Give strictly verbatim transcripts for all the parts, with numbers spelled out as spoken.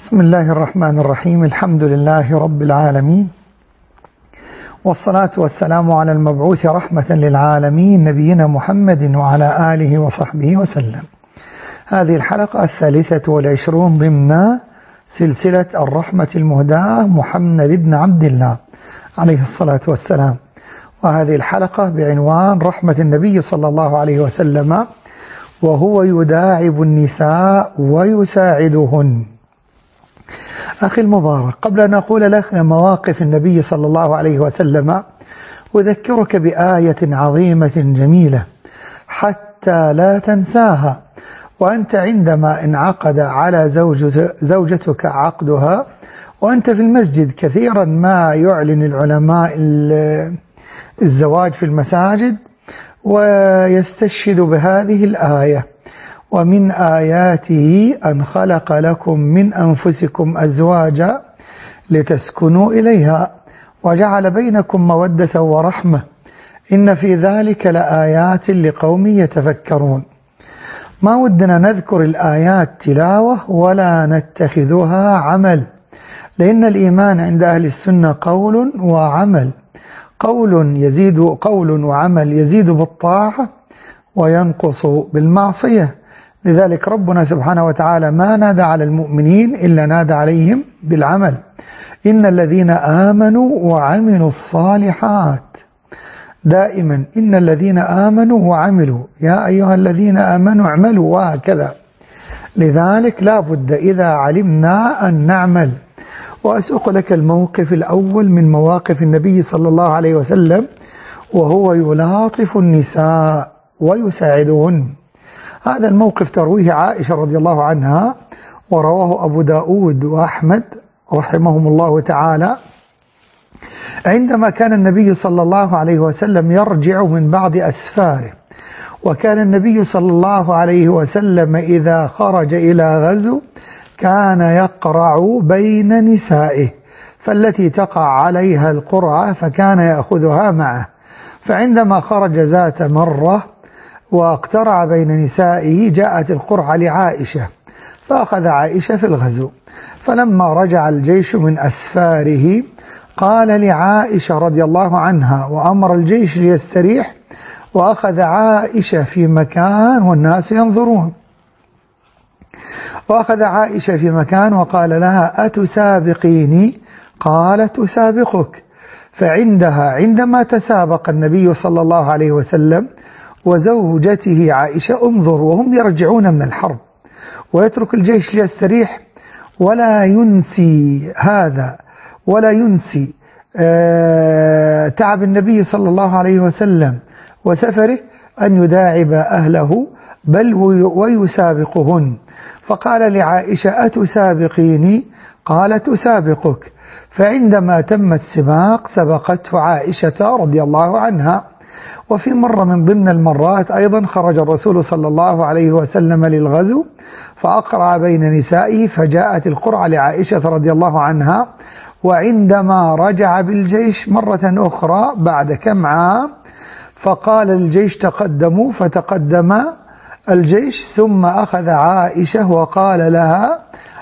بسم الله الرحمن الرحيم. الحمد لله رب العالمين، والصلاة والسلام على المبعوث رحمة للعالمين نبينا محمد وعلى آله وصحبه وسلم. هذه الحلقة الثالثة والعشرون ضمن سلسلة الرحمة المهداة محمد بن عبد الله عليه الصلاة والسلام، وهذه الحلقة بعنوان رحمة النبي صلى الله عليه وسلم وهو يداعب النساء ويساعدهن. أخي المبارك، قبل أن أقول لك مواقف النبي صلى الله عليه وسلم أذكرك بآية عظيمة جميلة حتى لا تنساها، وأنت عندما انعقد على زوجتك عقدها وأنت في المسجد. كثيرا ما يعلن العلماء الزواج في المساجد ويستشهد بهذه الآية: ومن آياته أن خلق لكم من أنفسكم أزواجا لتسكنوا إليها وجعل بينكم مودة ورحمة إن في ذلك لآيات لقوم يتفكرون. ما ودنا نذكر الآيات تلاوة ولا نتخذها عمل، لأن الإيمان عند أهل السنة قول وعمل. قول يزيد قول وعمل يزيد بالطاعة وينقص بالمعصية. لذلك ربنا سبحانه وتعالى ما نادى على المؤمنين إلا نادى عليهم بالعمل: إن الذين آمنوا وعملوا الصالحات. دائما إن الذين آمنوا وعملوا، يا أيها الذين آمنوا اعملوا، وهكذا. لذلك لا بد إذا علمنا أن نعمل. وأسوق لك الموقف الأول من مواقف النبي صلى الله عليه وسلم وهو يلاطف النساء ويساعدهن. هذا الموقف ترويه عائشة رضي الله عنها، ورواه أبو داود وأحمد رحمهم الله تعالى، عندما كان النبي صلى الله عليه وسلم يرجع من بعض أسفاره. وكان النبي صلى الله عليه وسلم إذا خرج إلى غزو كان يقرع بين نسائه، فالتي تقع عليها القرعة فكان يأخذها معه. فعندما خرج ذات مرة واقترع بين نسائه جاءت القرعة لعائشة، فأخذ عائشة في الغزو. فلما رجع الجيش من أسفاره قال لعائشة رضي الله عنها وأمر الجيش ليستريح، وأخذ عائشة في مكان والناس ينظرون. وأخذ عائشة في مكان وقال لها: أتسابقيني؟ قالت: أسابقك. فعندها عندما تسابق النبي صلى الله عليه وسلم وزوجته عائشة، انظر وهم يرجعون من الحرب ويترك الجيش ليستريح، ولا ينسي هذا ولا ينسي آه تعب النبي صلى الله عليه وسلم وسفره أن يداعب أهله بل ويسابقهن. فقال لعائشة: أتسابقيني؟ قالت: أسابقك. فعندما تم السباق سبقته عائشة رضي الله عنها. وفي مرة من ضمن المرات أيضا خرج الرسول صلى الله عليه وسلم للغزو فأقرع بين نسائه، فجاءت القرعة لعائشة رضي الله عنها. وعندما رجع بالجيش مرة أخرى بعد كم عام فقال الجيش: تقدموا، فتقدم الجيش، ثم أخذ عائشة وقال لها: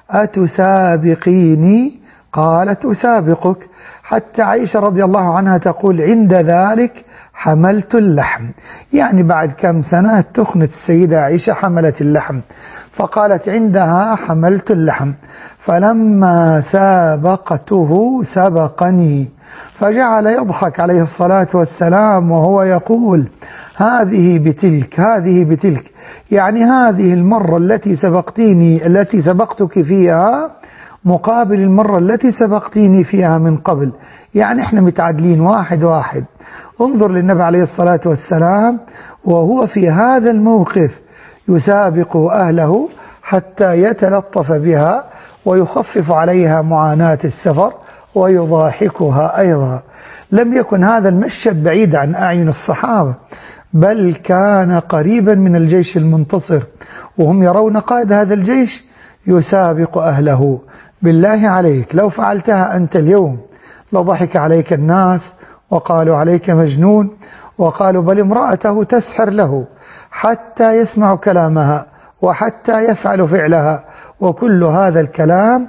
أتسابقيني؟ قالت: أسابقك. حتى عائشة رضي الله عنها تقول: عند ذلك حملت اللحم. يعني بعد كم سنة تخنت السيدة عائشة حملت اللحم، فقالت عندها: حملت اللحم. فلما سابقته سبقني، فجعل يضحك عليه الصلاة والسلام وهو يقول: هذه بتلك هذه بتلك، يعني هذه المرة التي سبقتيني التي سبقتك فيها مقابل المرة التي سبقتيني فيها من قبل، يعني احنا متعادلين واحد واحد. انظر للنبي عليه الصلاة والسلام وهو في هذا الموقف يسابق أهله حتى يتلطف بها ويخفف عليها معاناة السفر ويضاحكها أيضا. لم يكن هذا المشهد بعيد عن أعين الصحابة، بل كان قريبا من الجيش المنتصر، وهم يرون قائد هذا الجيش يسابق أهله. بالله عليك لو فعلتها أنت اليوم لضحك عليك الناس وقالوا عليك مجنون، وقالوا بل امرأته تسحر له حتى يسمع كلامها وحتى يفعل فعلها، وكل هذا الكلام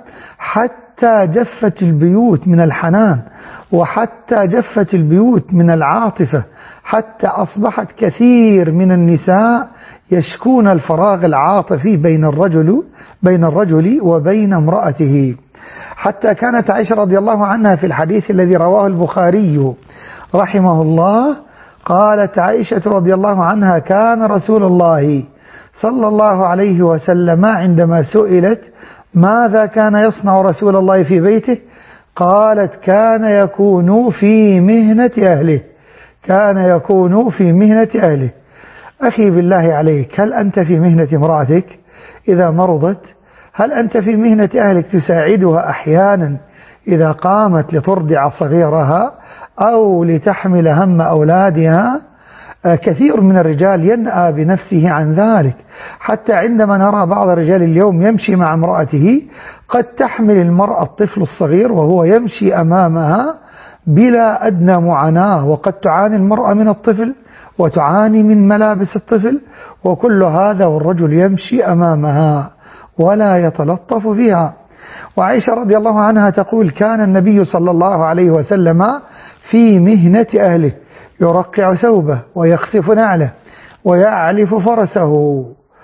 حتى جفت البيوت من الحنان، وحتى جفت البيوت من العاطفة، حتى أصبحت كثير من النساء يشكون الفراغ العاطفي بين الرجل بين الرجل وبين امرأته. حتى كانت عائشة رضي الله عنها في الحديث الذي رواه البخاري رحمه الله، قالت عائشة رضي الله عنها: كان رسول الله صلى الله عليه وسلم عندما سئلت ماذا كان يصنع رسول الله في بيته، قالت: كان يكون في مهنة أهله كان يكون في مهنة أهله. أخي بالله عليك، هل أنت في مهنة امرأتك إذا مرضت؟ هل أنت في مهنة أهلك تساعدها أحيانا إذا قامت لترضع صغيرها أو لتحمل هم أولادها؟ كثير من الرجال ينأى بنفسه عن ذلك، حتى عندما نرى بعض الرجال اليوم يمشي مع امرأته، قد تحمل المرأة الطفل الصغير وهو يمشي أمامها بلا أدنى معاناة، وقد تعاني المرأة من الطفل وتعاني من ملابس الطفل، وكل هذا والرجل يمشي أمامها ولا يتلطف بها. وعائشة رضي الله عنها تقول: كان النبي صلى الله عليه وسلم في مهنة أهله، يرقع ثوبه ويخسف نعله ويعلف فرسه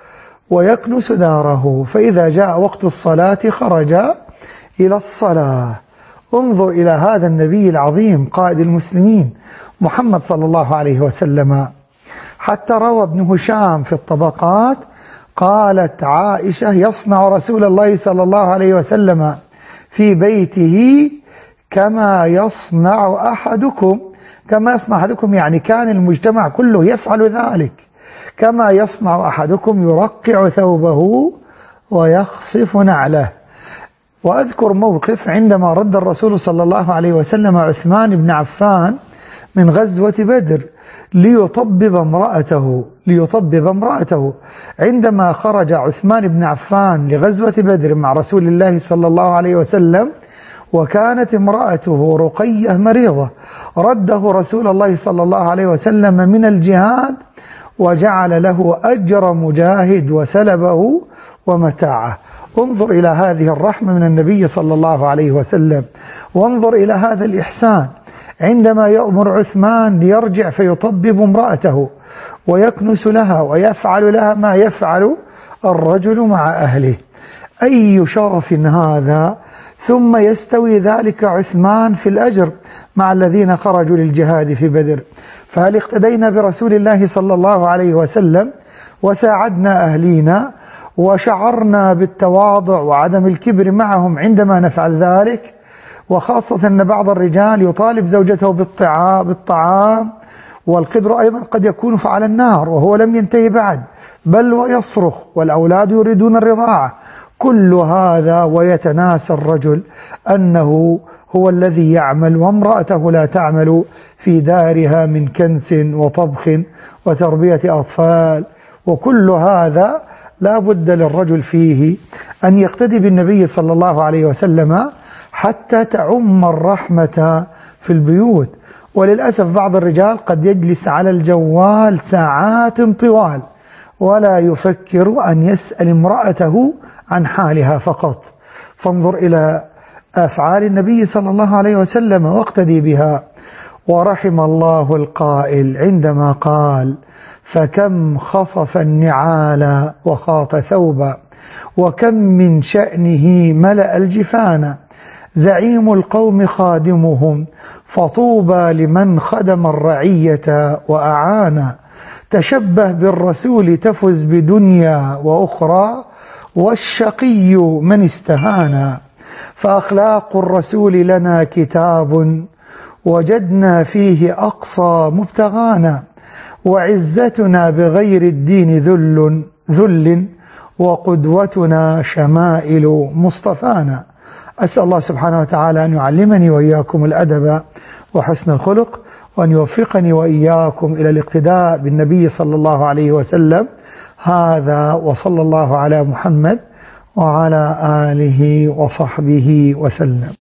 ويكنس داره، فإذا جاء وقت الصلاة خرج إلى الصلاة. انظر إلى هذا النبي العظيم قائد المسلمين محمد صلى الله عليه وسلم. حتى روى ابن هشام في الطبقات قالت عائشة: يصنع رسول الله صلى الله عليه وسلم في بيته كما يصنع أحدكم كما يصنع أحدكم يعني كان المجتمع كله يفعل ذلك، كما يصنع أحدكم يرقع ثوبه ويخصف نعله. وأذكر موقف عندما رد الرسول صلى الله عليه وسلم عثمان بن عفان من غزوة بدر ليطبب امرأته ليطبب امرأته عندما خرج عثمان بن عفان لغزوة بدر مع رسول الله صلى الله عليه وسلم، وكانت امرأته رقية مريضة، رده رسول الله صلى الله عليه وسلم من الجهاد وجعل له أجر مجاهد وسلبه ومتاعه. انظر إلى هذه الرحمة من النبي صلى الله عليه وسلم، وانظر إلى هذا الإحسان عندما يأمر عثمان ليرجع فيطبب امرأته ويكنس لها ويفعل لها ما يفعل الرجل مع أهله. أي شرف هذا! ثم يستوي ذلك عثمان في الأجر مع الذين خرجوا للجهاد في بدر. فهل اقتدينا برسول الله صلى الله عليه وسلم وساعدنا أهلينا وشعرنا بالتواضع وعدم الكبر معهم عندما نفعل ذلك؟ وخاصة أن بعض الرجال يطالب زوجته بالطعام، والقدر أيضا قد يكون فعل النار وهو لم ينتهي بعد، بل ويصرخ، والأولاد يريدون الرضاعة. كل هذا ويتناسى الرجل أنه هو الذي يعمل وامرأته لا تعمل في دارها من كنس وطبخ وتربية أطفال. وكل هذا لا بد للرجل فيه أن يقتدي بالنبي صلى الله عليه وسلم حتى تعم الرحمة في البيوت. وللأسف بعض الرجال قد يجلس على الجوال ساعات طوال ولا يفكر أن يسأل امرأته عن حالها فقط. فانظر إلى أفعال النبي صلى الله عليه وسلم واقتدي بها. ورحم الله القائل عندما قال: فكم خصف النعال وخاط ثوبا، وكم من شأنه ملأ الجفان، زعيم القوم خادمهم، فطوبى لمن خدم الرعية وأعانا. تشبه بالرسول تفز بدنيا وأخرى، والشقي من استهانا. فأخلاق الرسول لنا كتاب، وجدنا فيه أقصى مبتغانا، وعزتنا بغير الدين ذل ذل وقدوتنا شمائل مصطفانا. أسأل الله سبحانه وتعالى أن يعلمني وإياكم الأدب وحسن الخلق، وأن يوفقني وإياكم إلى الاقتداء بالنبي صلى الله عليه وسلم. هذا وصلى الله على محمد وعلى آله وصحبه وسلم.